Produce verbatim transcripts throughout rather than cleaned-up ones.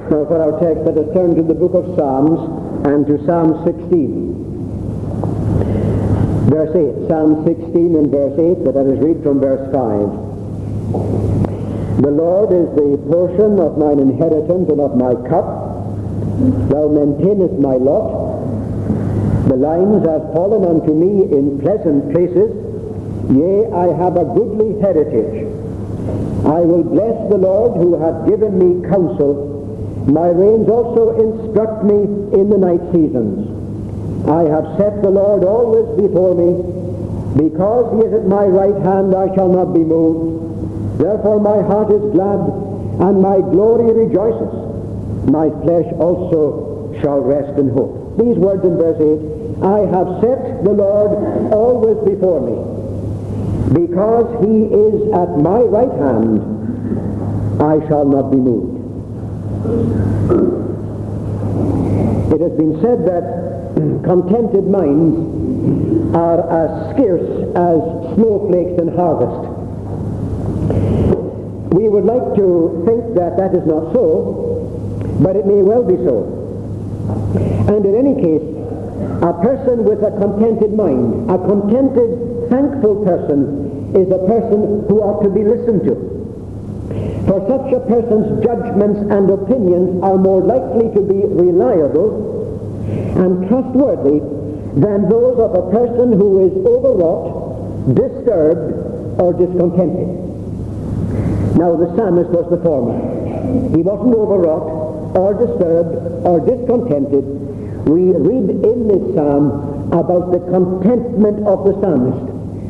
Now for our text, let us turn to the book of Psalms and to Psalm sixteen. Verse eight, Psalm sixteen and verse eight, but let us read from verse five. The Lord is the portion of mine inheritance and of my cup. Thou maintainest my lot. The lines have fallen unto me in pleasant places. Yea, I have a goodly heritage. I will bless the Lord who hath given me counsel. My reins also instruct me in the night seasons. I have set the Lord always before me. Because he is at my right hand, I shall not be moved. Therefore my heart is glad, and my glory rejoices. My flesh also shall rest in hope. These words in verse eight, I have set the Lord always before me. Because he is at my right hand, I shall not be moved. It has been said that contented minds are as scarce as snowflakes in harvest. We would like to think that that is not so, but it may well be so. And in any case, a person with a contented mind, a contented, thankful person, is a person who ought to be listened to. For such a person's judgments and opinions are more likely to be reliable and trustworthy than those of a person who is overwrought, disturbed, or discontented. Now the psalmist was the former. He wasn't overwrought, or disturbed, or discontented. We read in this psalm about the contentment of the psalmist.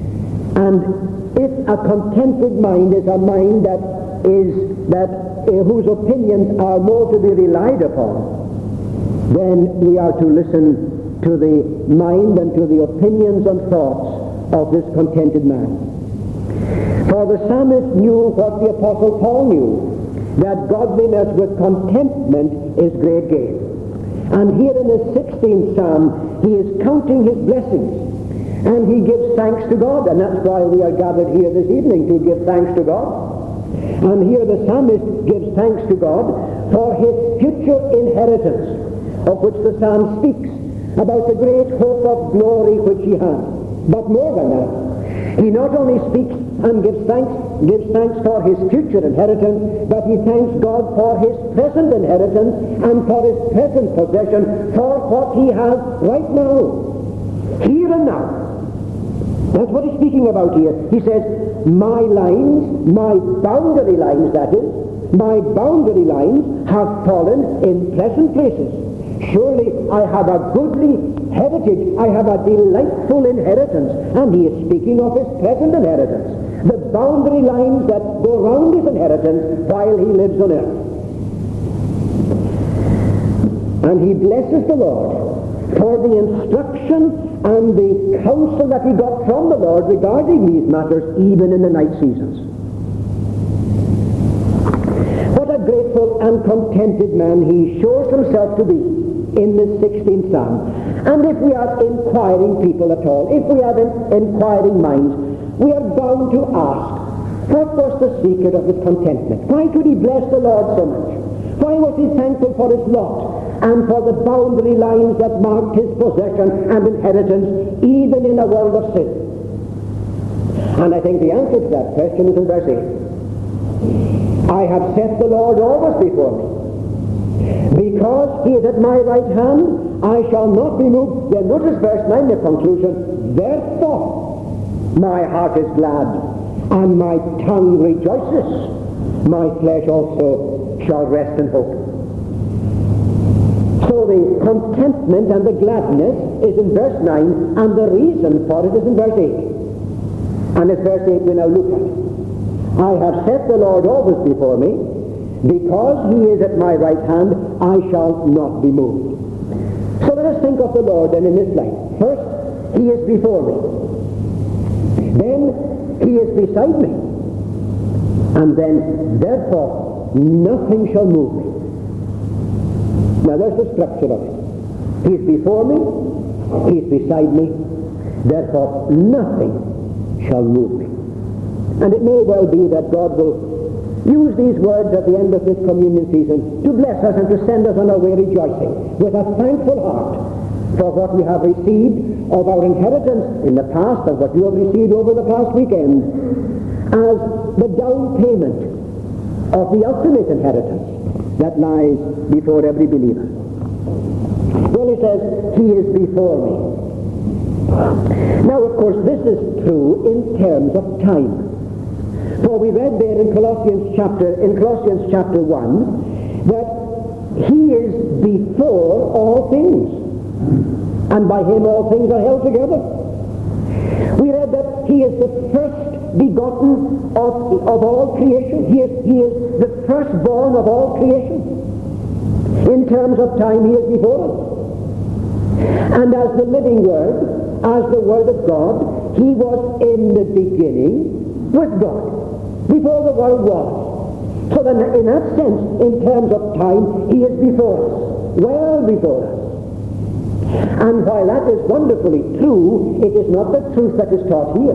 And if a contented mind is a mind that is that uh, whose opinions are more to be relied upon, then we are to listen to the mind and to the opinions and thoughts of this contented man. For the psalmist knew what the Apostle Paul knew, that godliness with contentment is great gain. And here in the sixteenth Psalm, he is counting his blessings, and he gives thanks to God, and that's why we are gathered here this evening, to give thanks to God. And here the psalmist gives thanks to God for his future inheritance, of which the psalm speaks, about the great hope of glory which he has. But more than that, he not only speaks and gives thanks, gives thanks for his future inheritance, but he thanks God for his present inheritance and for his present possession, for what he has right now, here and now. That's what he's speaking about here. He says, my lines, my boundary lines, that is, my boundary lines have fallen in pleasant places. Surely I have a goodly heritage. I have a delightful inheritance. And he is speaking of his present inheritance. The boundary lines that go round his inheritance while he lives on earth. And he blesses the Lord for the instruction and the counsel that he got from the Lord regarding these matters, even in the night seasons. What a grateful and contented man he shows himself to be in this sixteenth Psalm. And if we are inquiring people at all, if we have in, inquiring minds, we are bound to ask, what was the secret of his contentment? Why could he bless the Lord so much? Why was he thankful for his lot and for the boundary lines that marked his possession and inheritance, even in a world of sin? And I think the answer to that question is in verse eight. I have set the Lord always before me. Because he is at my right hand, I shall not be moved. Then notice verse nine, the conclusion. Therefore, my heart is glad, and my tongue rejoices. My flesh also shall rest in hope. So the contentment and the gladness is in verse nine, and the reason for it is in verse eight. And it's verse eight we now look at. I have set the Lord always before me. Because he is at my right hand, I shall not be moved. So let us think of the Lord then in this light. First, he is before me. Then, he is beside me. And then, therefore, nothing shall move me. Now there's the structure of it. He is before me, he is beside me, therefore nothing shall move me. And it may well be that God will use these words at the end of this communion season to bless us and to send us on our way rejoicing with a thankful heart for what we have received of our inheritance in the past and what you have received over the past weekend as the down payment of the ultimate inheritance that lies before every believer. Well, he says, he is before me. Now, of course, this is true in terms of time. For we read there in Colossians chapter, in Colossians chapter one, that he is before all things, and by him all things are held together. We read that he is the first begotten of, of all creation. He is, he is the firstborn of all creation. In terms of time, he is before us. And as the living Word, as the Word of God, he was in the beginning with God, before the world was. So then, in that sense, in terms of time, he is before us, well before us. And while that is wonderfully true, it is not the truth that is taught here.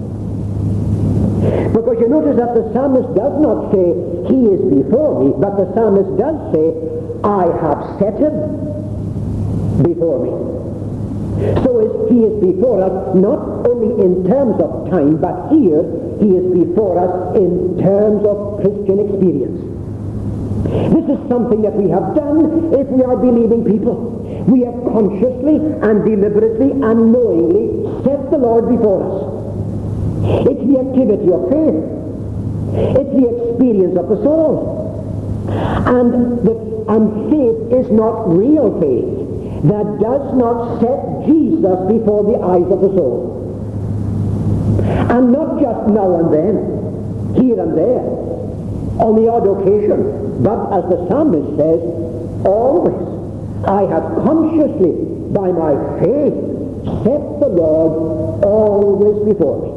Because you notice that the psalmist does not say, he is before me, but the psalmist does say, I have set him before me. So is, he is before us not only in terms of time, but here he is before us in terms of Christian experience. This is something that we have done if we are believing people. We have consciously and deliberately and knowingly set the Lord before us. It's the activity of faith. It's the experience of the soul. And, the, and faith is not real faith that does not set Jesus before the eyes of the soul. And not just now and then, here and there, on the odd occasion, but as the psalmist says, always. I have consciously, by my faith, set the Lord always before me.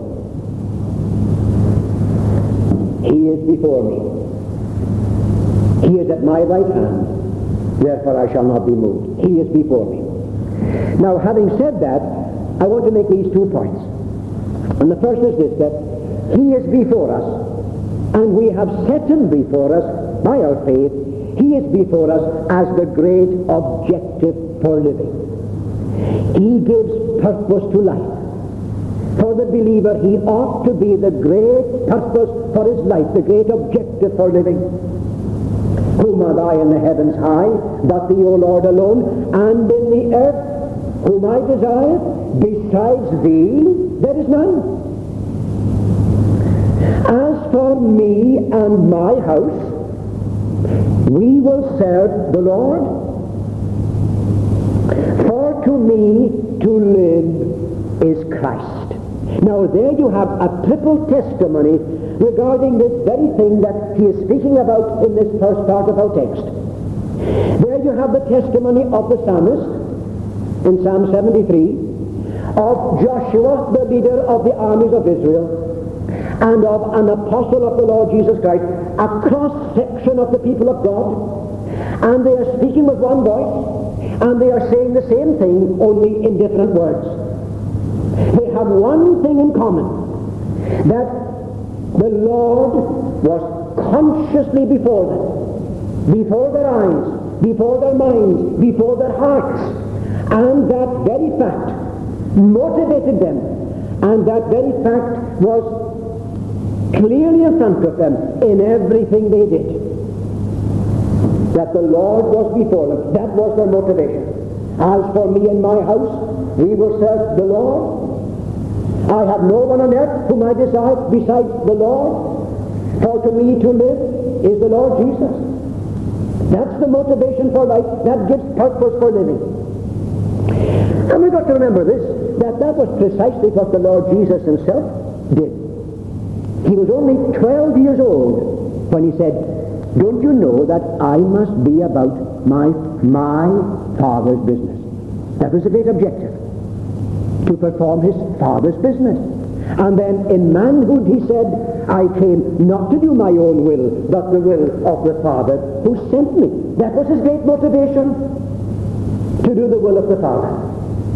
He is before me. He is at my right hand. Therefore I shall not be moved. He is before me. Now, having said that, I want to make these two points. And the first is this, that he is before us, and we have set him before us by our faith. He is before us as the great objective for living. He gives purpose to life. For the believer, he ought to be the great purpose for his life, the great objective for living. Whom have I in the heavens high, but thee, O Lord, alone, and in the earth, whom I desire, besides thee, there is none. As for me and my house, we will serve the Lord. For to me to live is Christ. Now there you have a triple testimony regarding this very thing that he is speaking about in this first part of our text. There you have the testimony of the psalmist in Psalm seventy-three, of Joshua, the leader of the armies of Israel, and of an apostle of the Lord Jesus Christ, a cross-section of the people of God, and they are speaking with one voice, and they are saying the same thing, only in different words. They have one thing in common, that the Lord was consciously before them, before their eyes, before their minds, before their hearts, and that very fact motivated them, and that very fact was clearly in front of them in everything they did. That the Lord was before them. That was their motivation. As for me and my house, we will serve the Lord. I have no one on earth whom I desire besides the Lord. For to me to live is the Lord Jesus. That's the motivation for life. That gives purpose for living. And we've got to remember this, that that was precisely what the Lord Jesus himself did. He was only twelve years old when he said, don't you know that I must be about my, my Father's business? That was the great objective, to perform his Father's business. And then in manhood he said, I came not to do my own will, but the will of the Father who sent me. That was his great motivation, to do the will of the Father.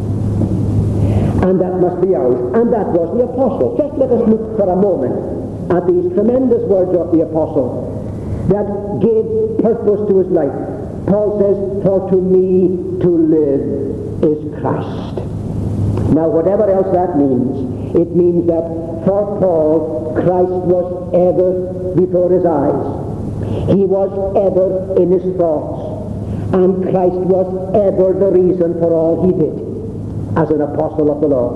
And that must be ours. And that was the apostle. Just let us look for a moment at these tremendous words of the apostle that gave purpose to his life. Paul says, "For to me to live is Christ." Now, whatever else that means, it means that for Paul, Christ was ever before his eyes. He was ever in his thoughts. And Christ was ever the reason for all he did as an apostle of the Lord.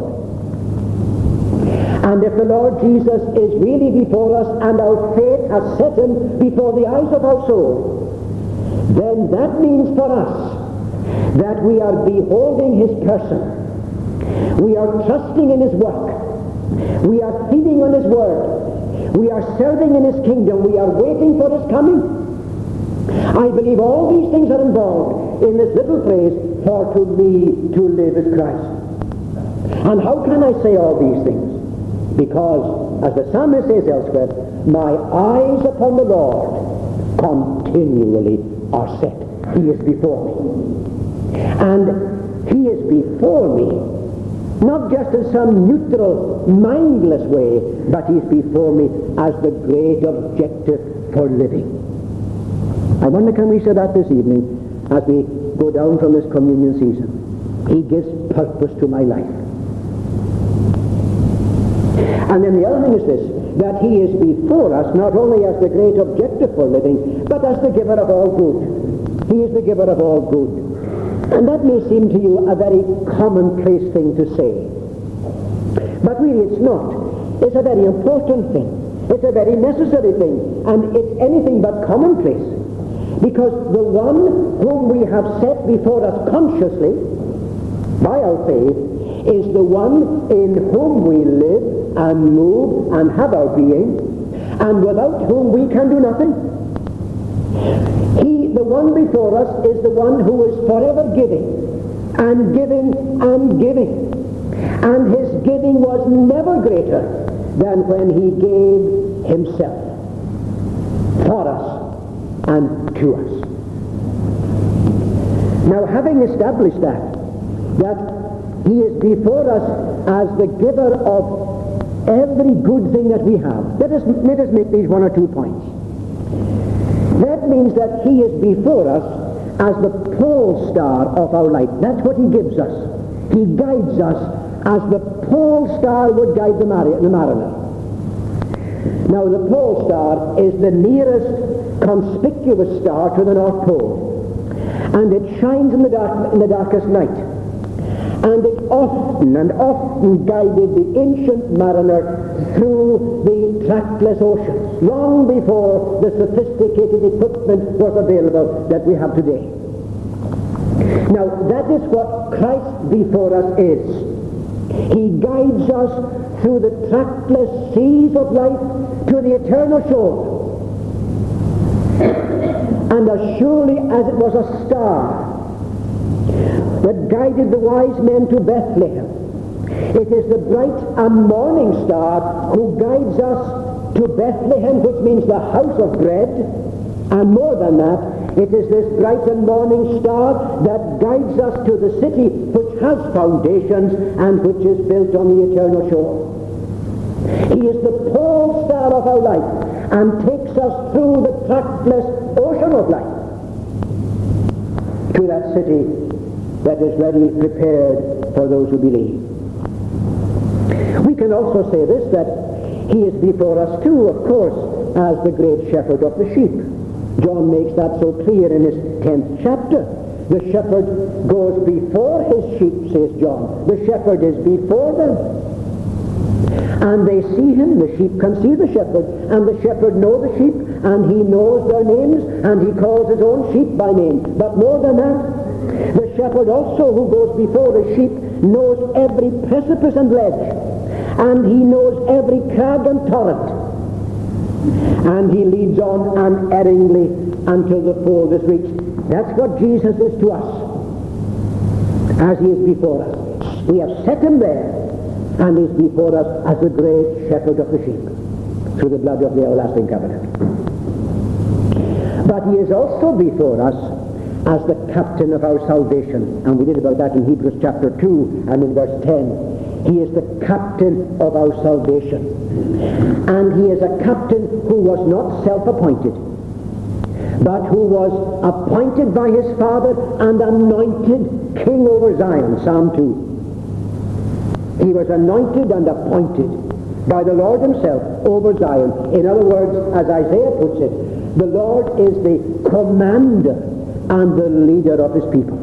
And if the Lord Jesus is really before us and our faith has set him before the eyes of our soul, then that means for us that we are beholding his person. We are trusting in his work. We are feeding on his word. We are serving in his kingdom. We are waiting for his coming. I believe all these things are involved in this little phrase, "For to me to live is Christ." And how can I say all these things? Because, as the psalmist says elsewhere, "My eyes upon the Lord continually are set." He is before me. And he is before me, not just in some neutral, mindless way, but he's before me as the great objective for living. I wonder, can we say that this evening as we go down from this communion season? He gives purpose to my life. And then the other thing is this, that he is before us not only as the great objective for living, but as the giver of all good. He is the giver of all good. And that may seem to you a very commonplace thing to say. But really it's not. It's a very important thing. It's a very necessary thing. And it's anything but commonplace. Because the one whom we have set before us consciously, by our faith, is the one in whom we live and move and have our being, and without whom we can do nothing. He, the one before us, is the one who is forever giving, and giving, and giving. And his giving was never greater than when he gave himself for us and to us. Now, having established that, that he is before us as the giver of every good thing that we have, let us, let us make these one or two points. That means that he is before us as the pole star of our life. That's what he gives us. He guides us as the pole star would guide the mariner. Now, the pole star is the nearest conspicuous star to the North Pole, and it shines in the dark, in the darkest night. And it often and often guided the ancient mariner through the trackless oceans, long before the sophisticated equipment was available that we have today. Now, that is what Christ before us is. He guides us through the trackless seas of life to the eternal shore. And as surely as it was a star that guided the wise men to Bethlehem, it is the bright and morning star who guides us to Bethlehem, which means the house of bread. And more than that, it is this bright and morning star that guides us to the city which has foundations and which is built on the eternal shore. He is the pole star of our life and takes us through the trackless ocean of life to that city that is ready, prepared for those who believe. We can also say this, that he is before us too, of course, as the great shepherd of the sheep. John makes that so clear in his tenth chapter. The shepherd goes before his sheep, says John. The shepherd is before them. And they see him, the sheep can see the shepherd, and the shepherd knows the sheep, and he knows their names, and he calls his own sheep by name. But more than that, the shepherd also who goes before the sheep knows every precipice and ledge, and he knows every crag and torrent, and he leads on unerringly until the fold is reached. That's what Jesus is to us, as he is before us. We have set him there, and he is before us as the great shepherd of the sheep, through the blood of the everlasting covenant. But he is also before us as the captain of our salvation. And we did about that in Hebrews chapter two and in verse ten. He is the captain of our salvation. And he is a captain who was not self-appointed, but who was appointed by his Father and anointed king over Zion, Psalm two. He was anointed and appointed by the Lord himself over Zion. In other words, as Isaiah puts it, the Lord is the commander and the leader of his people.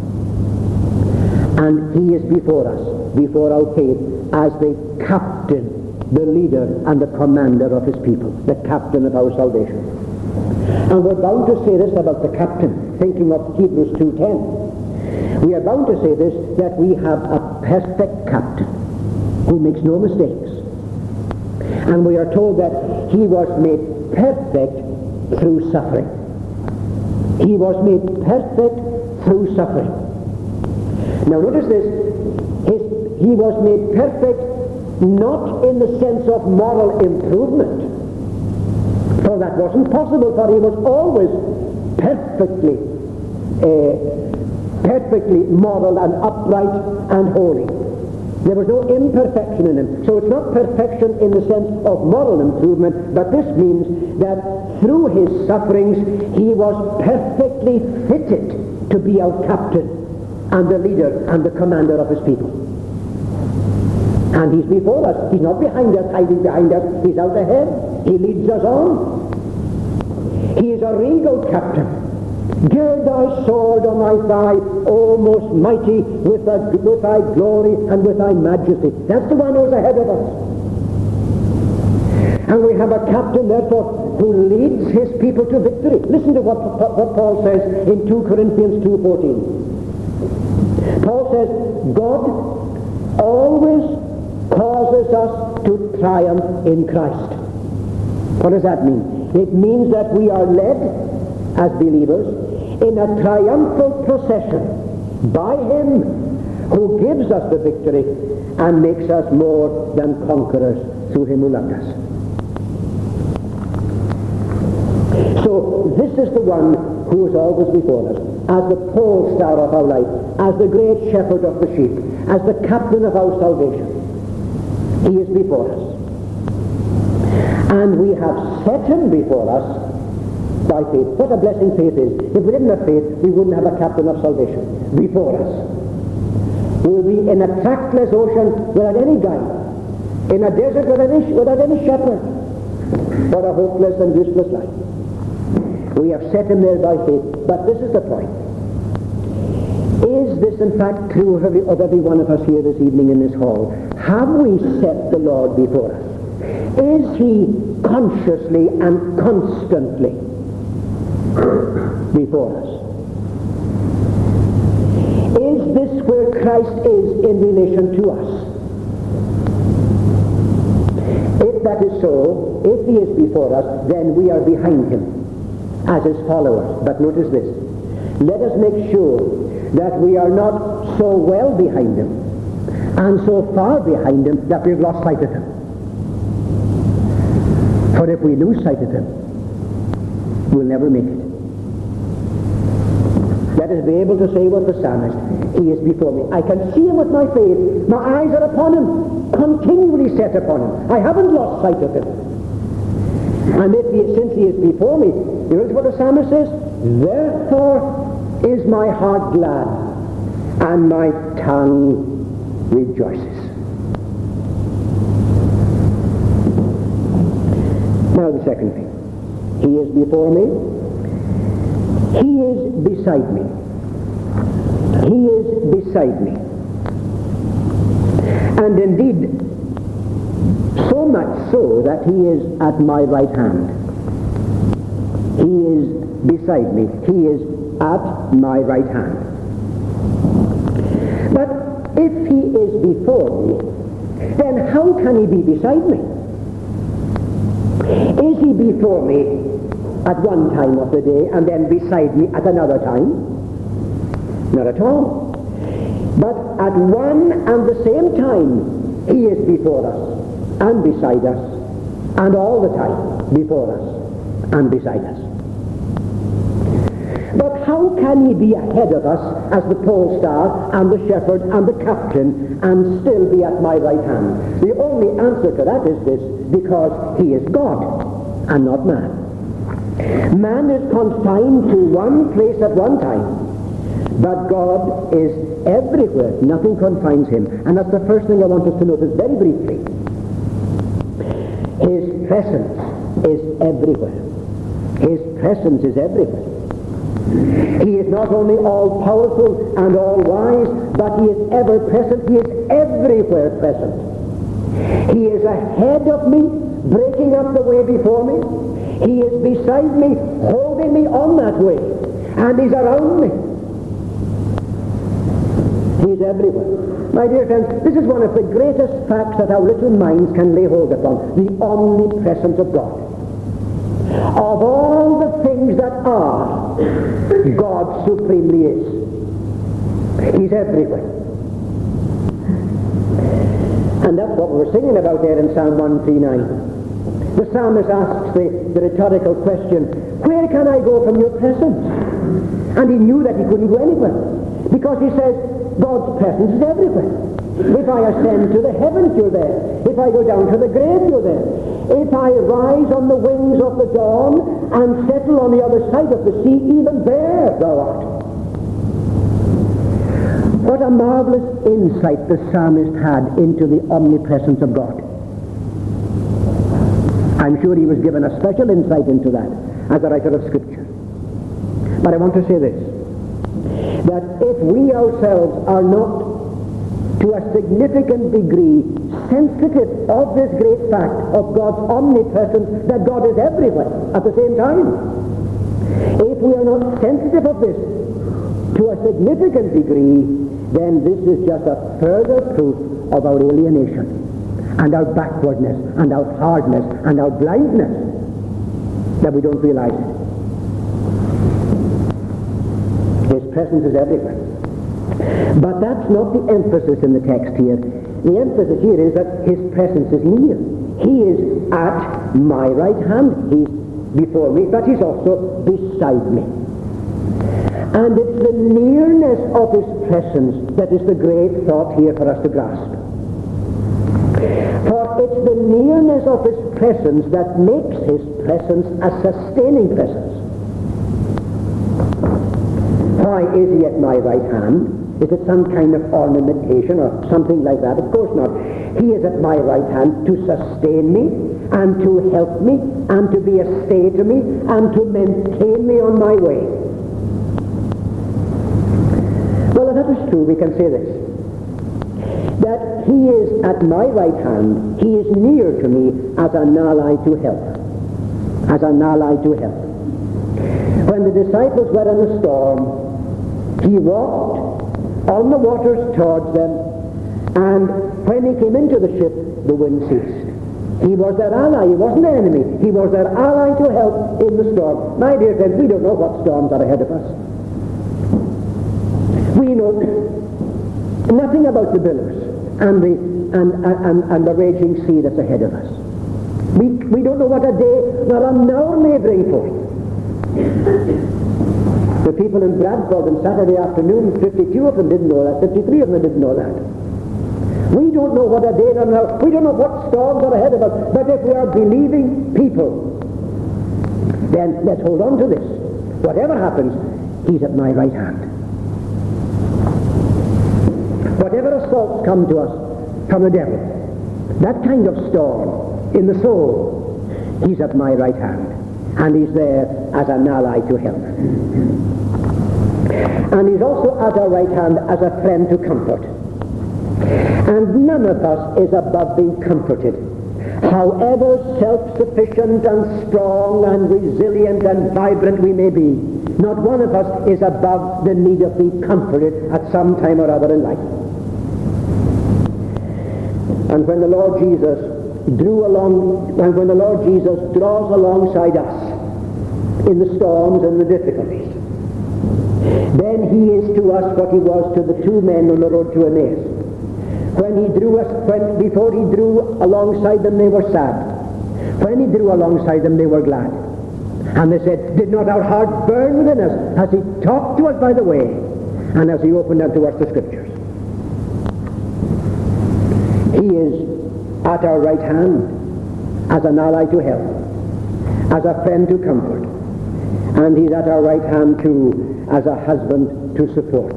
And he is before us, before our faith, as the captain, the leader and the commander of his people, the captain of our salvation. And we're bound to say this about the captain, thinking of Hebrews two ten. We are bound to say this, that we have a perfect captain who makes no mistakes. And we are told that he was made perfect through suffering. He was made perfect through suffering. Now notice this, his, he was made perfect not in the sense of moral improvement, for that wasn't possible, for he was always perfectly, uh, perfectly moral and upright and holy. There was no imperfection in him. So it's not perfection in the sense of moral improvement, but this means that through his sufferings he was perfectly fitted to be our captain and the leader and the commander of his people. And he's before us. He's not behind us, hiding behind us. He's out ahead. He leads us on. He is a regal captain. Gird thy sword on thy thigh, O most mighty, with, thy, with thy glory and with thy majesty. That's the one who's ahead of us. And we have a captain, therefore, who leads his people to victory. Listen to what, what Paul says in two Corinthians two fourteen. Paul says, God always causes us to triumph in Christ. What does that mean? It means that we are led as believers in a triumphal procession by him who gives us the victory and makes us more than conquerors through him who loved us. So this is the one who is always before us, as the pole star of our life, as the great shepherd of the sheep, as the captain of our salvation. He is before us. And we have set him before us by faith. What a blessing faith is. If we didn't have faith, we wouldn't have a captain of salvation before us. We would be in a trackless ocean without any guide, in a desert without any, without any shepherd. What a hopeless and useless life. We have set him there by faith. But this is the point. Is this in fact true of every, of every one of us here this evening in this hall? Have we set the Lord before us? Is he consciously and constantly before us? Is this where Christ is in relation to us? If that is so, if he is before us, then we are behind him as his followers. But notice this. Let us make sure that we are not so well behind him and so far behind him that we've lost sight of him. For if we lose sight of him, we'll never make it. Let us be able to say with the psalmist, he is before me. I can see him with my faith. My eyes are upon him, continually set upon him. I haven't lost sight of him. And if he, since he is before me, you notice what the psalmist says? Therefore is my heart glad, and my tongue rejoices. Now the second thing. He is before me. He is beside me. He is beside me. And indeed, so much so that he is at my right hand. He is beside me. He is at my right hand. But if he is before me, then how can he be beside me? Is he before me at one time of the day and then beside me at another time? Not at all. But at one and the same time, he is before us and beside us, and all the time before us and beside us. But how can he be ahead of us as the pole star and the shepherd and the captain and still be at my right hand? The only answer to that is this: because he is God and not man. Man is confined to one place at one time, but God is everywhere. Nothing confines him. And that's the first thing I want us to notice very briefly. His presence is everywhere. His presence is everywhere. He is not only all-powerful and all-wise, but he is ever-present. He is everywhere present. He is ahead of me, breaking up the way before me. He is beside me, holding me on that way. And he's around me. He's everywhere. My dear friends, this is one of the greatest facts that our little minds can lay hold upon: the omnipresence of God. Of all the things that are, God supremely is. He's everywhere. And that's what we were singing about there in Psalm one thirty-nine. The psalmist asks the, the rhetorical question, where can I go from your presence? And he knew that he couldn't go anywhere, because he says, God's presence is everywhere. If I ascend to the heavens, you're there. If I go down to the grave, you're there. If I rise on the wings of the dawn and settle on the other side of the sea, even there thou art. What a marvelous insight the psalmist had into the omnipresence of God. I'm sure he was given a special insight into that as a writer of Scripture. But I want to say this, that if we ourselves are not to a significant degree sensitive of this great fact of God's omnipresence, that God is everywhere at the same time, if we are not sensitive of this to a significant degree, then this is just a further proof of our alienation and our backwardness and our hardness and our blindness, that we don't realize it. His presence is everywhere. But that's not the emphasis in the text here. The emphasis here is that his presence is near. He is at my right hand. He's before me, but he's also beside me. And it's the nearness of his presence that is the great thought here for us to grasp. For it's the nearness of his presence that makes his presence a sustaining presence. Why is he at my right hand? Is it some kind of ornamentation or something like that? Of course not. He is at my right hand to sustain me and to help me and to be a stay to me and to maintain me on my way. Well, if that is true, we can say this, that he is at my right hand, he is near to me as an ally to help. As an ally to help. When the disciples were in a storm, he walked on the waters towards them, and when he came into the ship, the wind ceased. He was their ally. He wasn't their enemy. He was their ally to help in the storm. My dear friends, we don't know what storms are ahead of us. We know nothing about the billows and the and, and, and the raging sea that's ahead of us. We, we don't know what a day nor an hour may bring forth. The people in Bradford on Saturday afternoon, fifty-two of them didn't know that, fifty-three of them didn't know that. We don't know what a day nor an hour, we don't know what storms are ahead of us, but if we are believing people, then let's hold on to this. Whatever happens, he's at my right hand. Whatever assaults come to us from the devil, that kind of storm in the soul, he's at my right hand. And he's there as an ally to help. And he's also at our right hand as a friend to comfort. And none of us is above being comforted. However self-sufficient and strong and resilient and vibrant we may be, not one of us is above the need of being comforted at some time or other in life. And when the Lord Jesus drew along, when, when the Lord Jesus draws alongside us in the storms and the difficulties, then he is to us what he was to the two men on the road to Emmaus. When he drew us, when before he drew alongside them, they were sad. When he drew alongside them, they were glad. And they said, did not our heart burn within us as he talked to us by the way, and as he opened unto us the Scriptures? He is at our right hand as an ally to help, as a friend to comfort, and he's at our right hand too as a husband to support.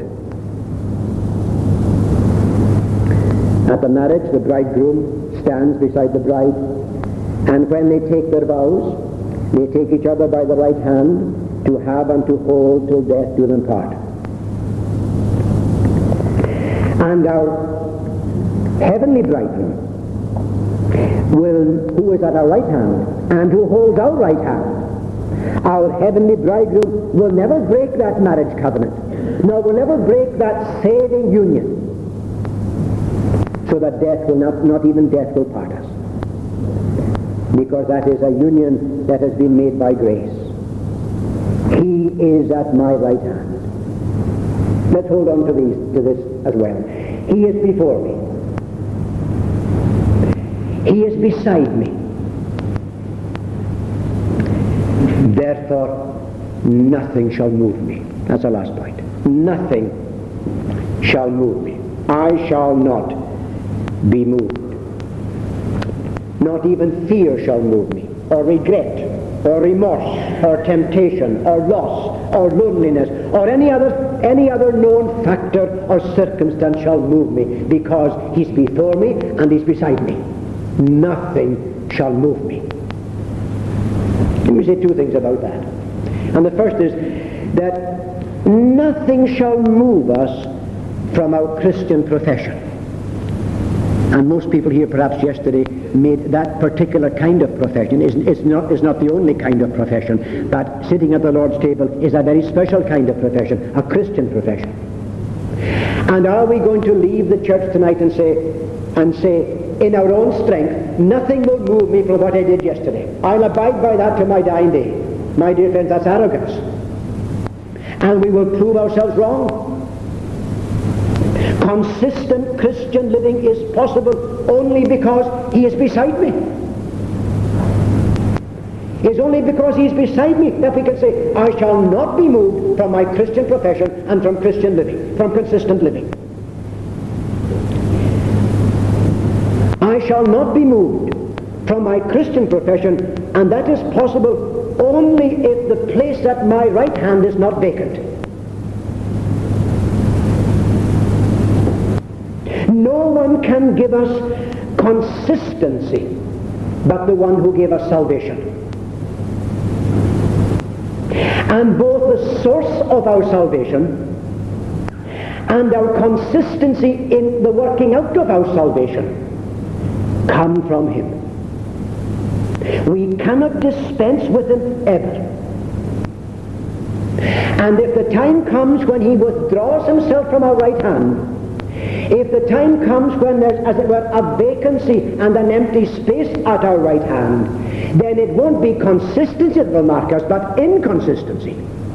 At the marriage, the bridegroom stands beside the bride, and when they take their vows, they take each other by the right hand to have and to hold till death do them part. And our heavenly bridegroom, will, who is at our right hand and who holds our right hand, our heavenly bridegroom will never break that marriage covenant, nor will ever break that saving union, so that death will not, not even death will part us. Because that is a union that has been made by grace. He is at my right hand. Let's hold on to these, to this as well. He is before me. He is beside me. Therefore, nothing shall move me. That's the last point. Nothing shall move me. I shall not be moved. Not even fear shall move me, or regret, or remorse, or temptation, or loss, or loneliness, or any other any other known factor or circumstance shall move me, because he's before me and he's beside me. Nothing shall move me. Let me say two things about that. And the first is that nothing shall move us from our Christian profession. And most people here perhaps yesterday made that particular kind of profession is, is, not, is not the only kind of profession, but sitting at the Lord's table is a very special kind of profession, a Christian profession. And are we going to leave the church tonight and say, and say, in our own strength, nothing will move me from what I did yesterday. I'll abide by that to my dying day. My dear friends, that's arrogance. And we will prove ourselves wrong. Consistent Christian living is possible only because he is beside me. It's only because he is beside me that we can say, I shall not be moved from my Christian profession and from Christian living, from consistent living. I shall not be moved from my Christian profession, and that is possible only if the place at my right hand is not vacant. No one can give us consistency but the one who gave us salvation. And both the source of our salvation and our consistency in the working out of our salvation come from him. We cannot dispense with him ever. And if the time comes when he withdraws himself from our right hand, if the time comes when there's, as it were, a vacancy and an empty space at our right hand, then it won't be consistency that will mark us, but inconsistency.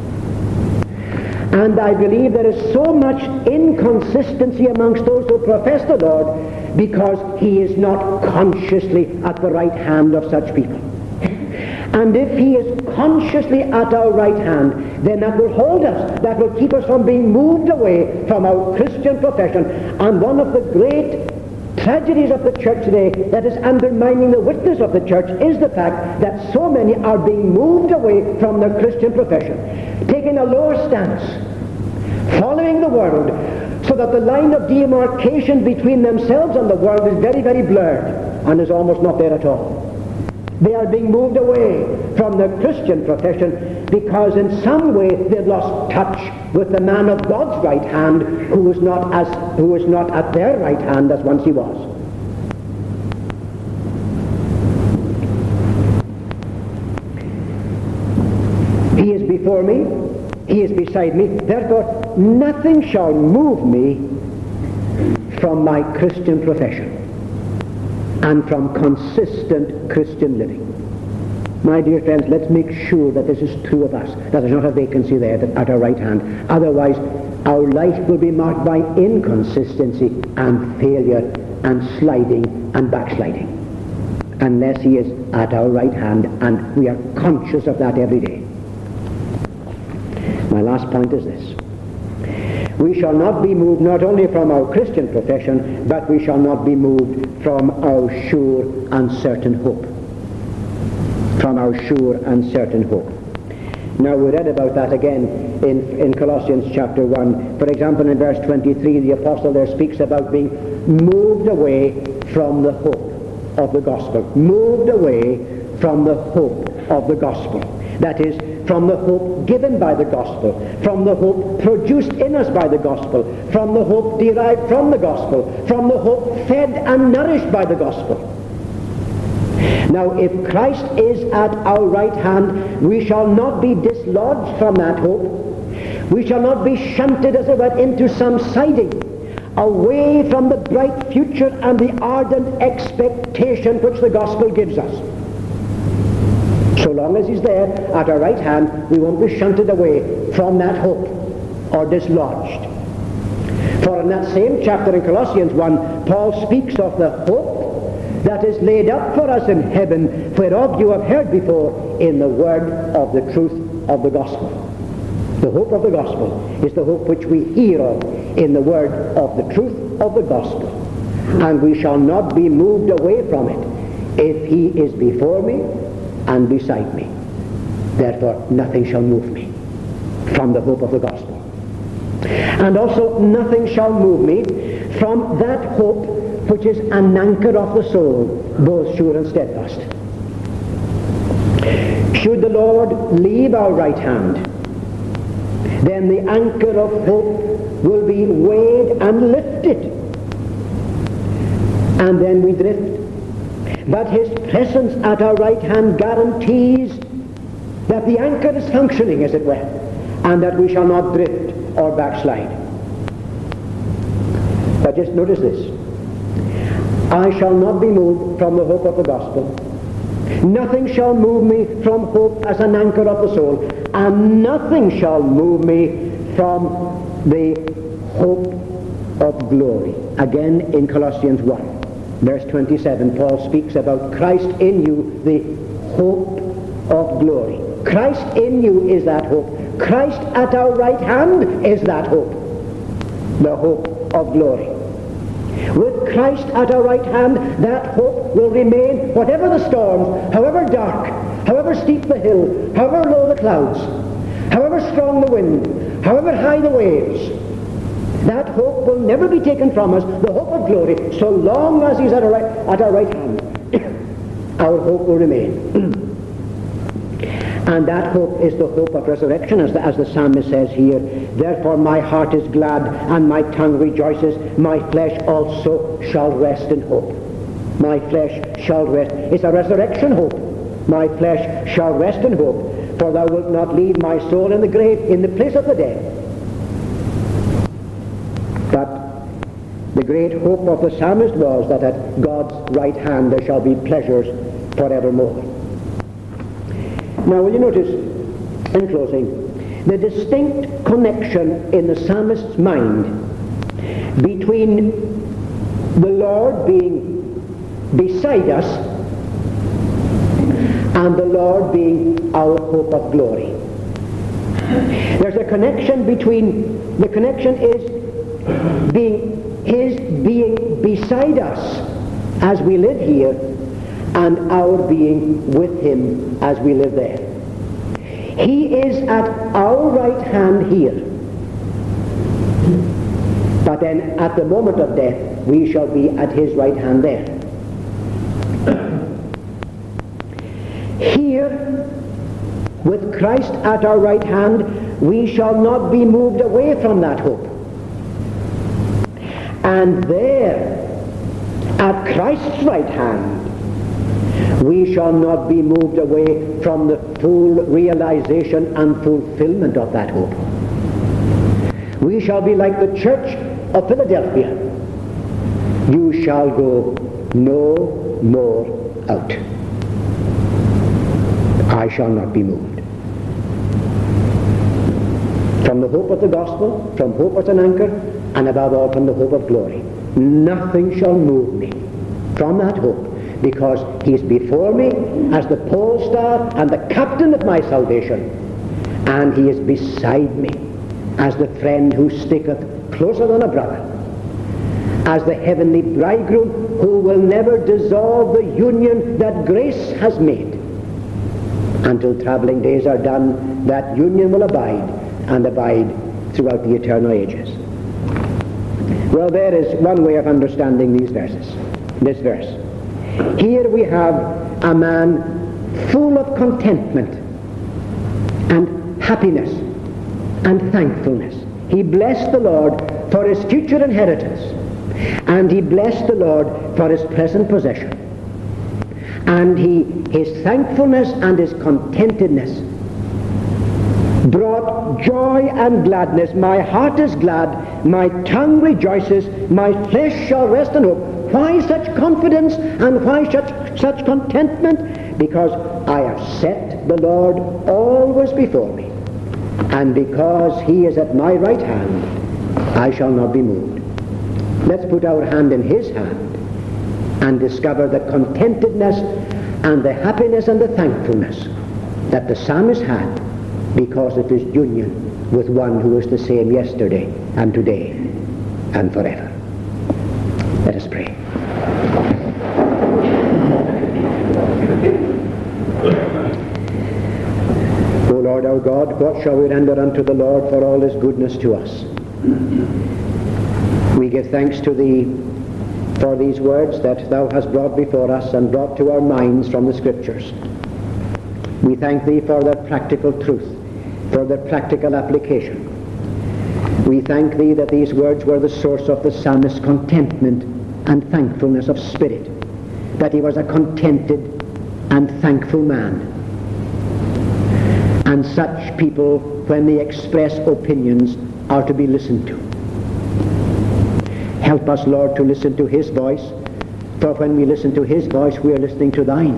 And I believe there is so much inconsistency amongst those who profess the Lord because he is not consciously at the right hand of such people. And if he is consciously at our right hand, then that will hold us, that will keep us from being moved away from our Christian profession. And one of the great tragedies of the church today that is undermining the witness of the church is the fact that so many are being moved away from their Christian profession, taking a lower stance, following the world, so that the line of demarcation between themselves and the world is very, very blurred and is almost not there at all. They are being moved away from their Christian profession because in some way they've lost touch with the man of God's right hand who is not as who is not at their right hand as once he was. He is before me, he is beside me, therefore nothing shall move me from my Christian profession and from consistent Christian living. My dear friends, let's make sure that this is true of us, that there's not a vacancy there at our right hand. Otherwise, our life will be marked by inconsistency and failure and sliding and backsliding. unless he is at our right hand, and we are conscious of that every day. My last point is this. We shall not be moved not only from our Christian profession, but we shall not be moved from our sure and certain hope. From our sure and certain hope. Now we read about that again in, in Colossians chapter one. For example, in verse twenty-three, the apostle there speaks about being moved away from the hope of the gospel. Moved away from the hope of the gospel. That is, from the hope given by the gospel, from the hope produced in us by the gospel, from the hope derived from the gospel, from the hope fed and nourished by the gospel. Now, if Christ is at our right hand, we shall not be dislodged from that hope. We shall not be shunted, as it were, into some siding, away from the bright future and the ardent expectation which the gospel gives us. So long as he's there at our right hand, we won't be shunted away from that hope or dislodged. For in that same chapter in Colossians one, Paul speaks of the hope that is laid up for us in heaven, whereof you have heard before in the word of the truth of the gospel. The hope of the gospel is the hope which we hear of in the word of the truth of the gospel. And we shall not be moved away from it if he is before me and beside me. Therefore nothing shall move me from the hope of the gospel. And also nothing shall move me from that hope which is an anchor of the soul, both sure and steadfast. Should the Lord leave our right hand, then the anchor of hope will be weighed and lifted, and then we drift. But his presence at our right hand guarantees that the anchor is functioning, as it were, and that we shall not drift or backslide. But just notice this. I shall not be moved from the hope of the gospel. Nothing shall move me from hope as an anchor of the soul, and nothing shall move me from the hope of glory. Again in Colossians one, verse twenty-seven, Paul speaks about Christ in you, the hope of glory. Christ in you is that hope. Christ at our right hand is that hope, the hope of glory. With Christ at our right hand, that hope will remain whatever the storms, however dark, however steep the hill, however low the clouds, however strong the wind, however high the waves. That hope will never be taken from us, the hope of glory, so long as he's at our right, at our right hand. Our hope will remain. And that hope is the hope of resurrection, as the, as the psalmist says here. Therefore my heart is glad, and my tongue rejoices. My flesh also shall rest in hope. My flesh shall rest. It's a resurrection hope. My flesh shall rest in hope. For thou wilt not leave my soul in the grave, in the place of the dead. But the great hope of the psalmist was that at God's right hand there shall be pleasures forevermore. Now will you notice, in closing, the distinct connection in the psalmist's mind between the Lord being beside us and the Lord being our hope of glory. There's a connection between, the connection is being his being beside us as we live here, and our being with him as we live there. He is at our right hand here, but then at the moment of death we shall be at his right hand there. Here, with Christ at our right hand, we shall not be moved away from that hope. And there, at Christ's right hand, we shall not be moved away from the full realization and fulfillment of that hope. We shall be like the church of Philadelphia. You shall go no more out. I shall not be moved. From the hope of the gospel, from hope as an anchor, and above all from the hope of glory. Nothing shall move me from that hope, because he's before me as the pole star and the captain of my salvation, and he is beside me as the friend who sticketh closer than a brother, as the heavenly bridegroom who will never dissolve the union that grace has made. Until traveling days are done, that union will abide and abide throughout the eternal ages. Well, there is one way of understanding these verses, this verse. Here we have a man full of contentment and happiness and thankfulness. He blessed the Lord for his future inheritance, and he blessed the Lord for his present possession. And he, his thankfulness and his contentedness brought joy and gladness. My heart is glad, my tongue rejoices, my flesh shall rest in hope. Why such confidence and why such, such contentment? Because I have set the Lord always before me, and because he is at my right hand, I shall not be moved. Let's put our hand in his hand and discover the contentedness and the happiness and the thankfulness that the psalmist had because of his union with one who is the same yesterday and today and forever. Let us pray. O Lord our God, what shall we render unto the Lord for all his goodness to us? We give thanks to thee for these words that thou hast brought before us and brought to our minds from the Scriptures. We thank thee for their practical truth, for their practical application. We thank thee that these words were the source of the psalmist's contentment and thankfulness of spirit, that he was a contented and thankful man. And such people, when they express opinions, are to be listened to. Help us, Lord, to listen to his voice, for when we listen to his voice, we are listening to thine.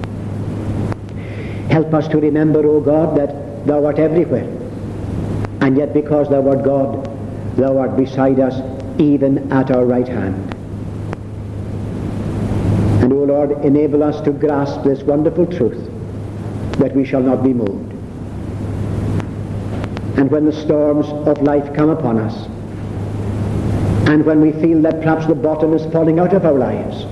Help us to remember, O God, that thou art everywhere, and yet because thou art God, thou art beside us, even at our right hand. And, O Lord, enable us to grasp this wonderful truth, that we shall not be moved. And when the storms of life come upon us, and when we feel that perhaps the bottom is falling out of our lives,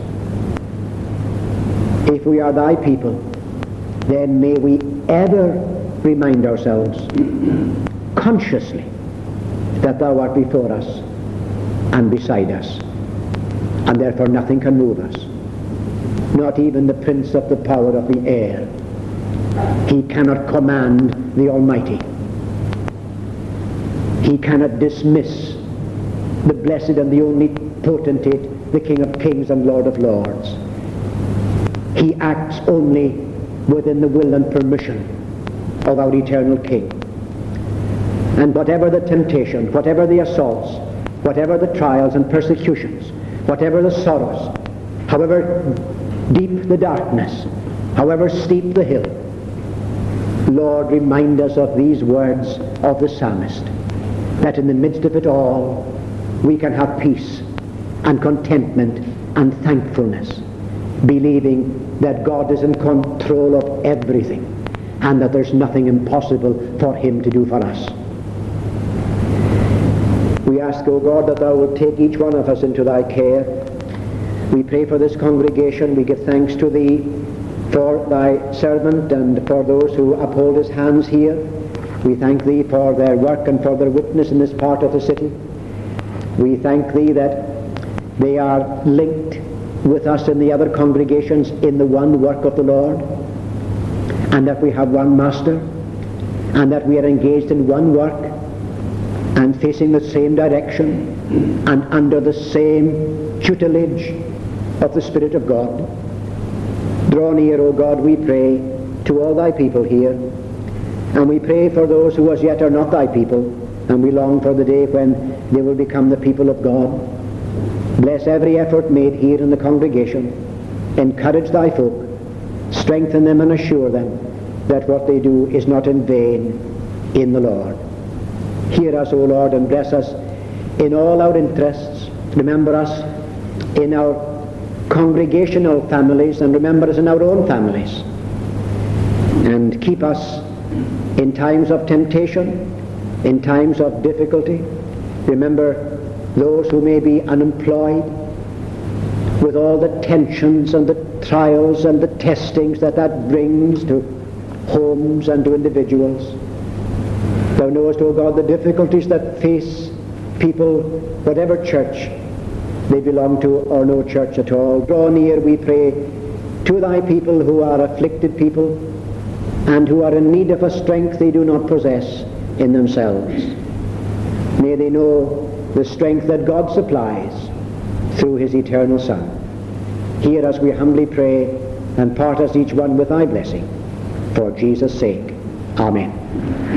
if we are thy people, then may we ever remind ourselves consciously that thou art before us and beside us, and therefore nothing can move us, not even the prince of the power of the air. He cannot command the Almighty. He cannot dismiss the blessed and the only potentate, the King of Kings and Lord of Lords. He acts only within the will and permission of our eternal King. And whatever the temptation, whatever the assaults, whatever the trials and persecutions, whatever the sorrows, however deep the darkness, however steep the hill, Lord, remind us of these words of the psalmist, that in the midst of it all we can have peace and contentment and thankfulness, believing that God is in control of everything and that there's nothing impossible for him to do for us. We ask, O God, that thou wilt take each one of us into thy care. We pray for this congregation. We give thanks to thee for thy servant and for those who uphold his hands here. We thank thee for their work and for their witness in this part of the city. We thank thee that they are linked with us in the other congregations in the one work of the Lord, and that we have one master, and that we are engaged in one work and facing the same direction and under the same tutelage of the Spirit of God. Draw near, O God, we pray, to all thy people here, and we pray for those who as yet are not thy people, and we long for the day when they will become the people of God. Bless every effort made here in the congregation. Encourage thy folk. Strengthen them and assure them that what they do is not in vain in the Lord. Hear us, O Lord, and bless us in all our interests. Remember us in our congregational families, and remember us in our own families. And keep us in times of temptation, in times of difficulty. Remember those who may be unemployed, with all the tensions and the trials and the testings that that brings to homes and to individuals. Thou knowest, O God, the difficulties that face people, whatever church they belong to or no church at all. Draw near, we pray, to thy people who are afflicted people and who are in need of a strength they do not possess in themselves. May they know the strength that God supplies through his eternal Son. Hear us, we humbly pray, and part us each one with thy blessing. For Jesus' sake. Amen.